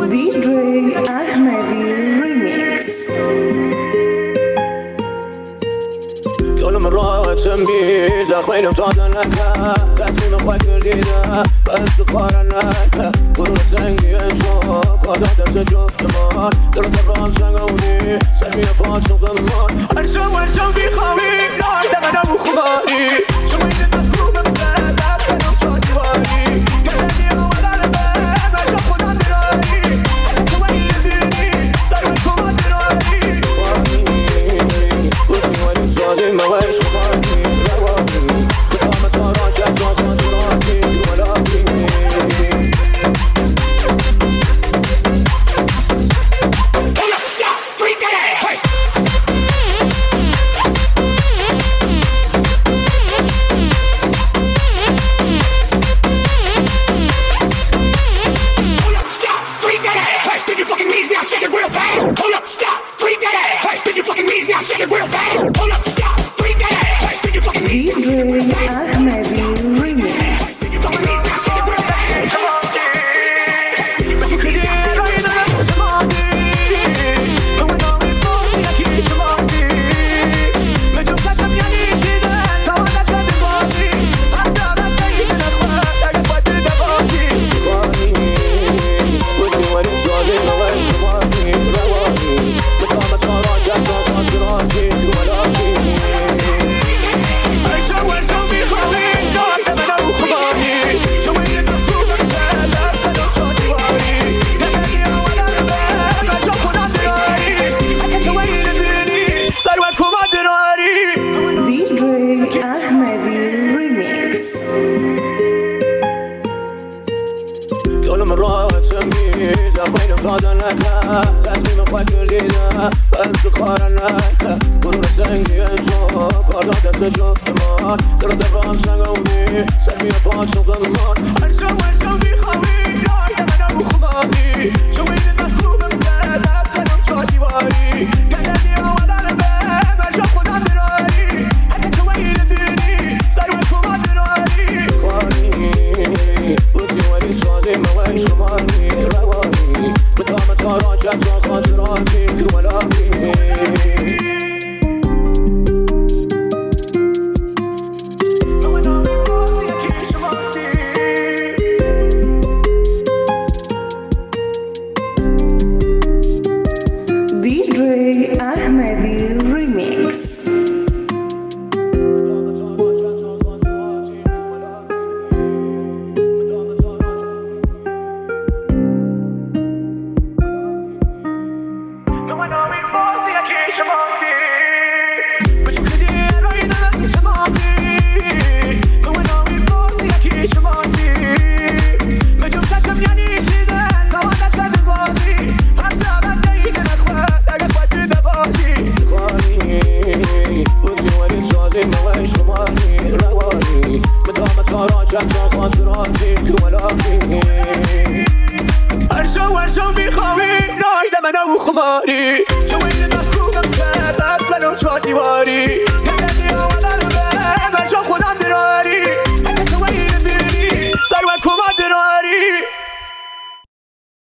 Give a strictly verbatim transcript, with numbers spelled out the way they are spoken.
دی جی احمدی ریمیکس. یالم راحتم بی زخمینم تازه نکرد، تصمیم خواهد کردیده بس خواهر نکرد. برون سنگی تو کادا دست جفتمان درو تبرام سنگونی سرمی پاسم قمان. هر شو هر شو بیخواهی نای دمنم خوبانی شما این دکوبم بد افسنم چاکیواری گردنی آمدن به مجا خودم دراری اگه تو این بینی سرمی کمان دراری خوانی بودی ولی سازی موش خوانی روانی کدام تا را چند تا خاطراتی دولاتی. دی جی احمدی ریمیکس. یالم راحتم بی زخمینم تازه نکرد، تصمیم خواهد کردیده بس خواهر نکرد. برون سنگی تو کادا دست جفتمان درو تبرام سنگونی سرمی پاسم قمان. هر شو هر شو بیخواهی نای دمنم خوبانی شما این دکوبم بد افسنم چاکیواری گردنی آمدن به مجا خودم دراری اگه تو این بینی سرمی کمان دراری خوانی بودی ولی سازی موش خوانی روانی کدام تا را چند تا خاطراتی دولاتی. دی جی احمدی ریمیکس. هر شو هر شو بیخواهی نای دمنم خوبانی شما این دکوبم کرد افسنم چاکیواری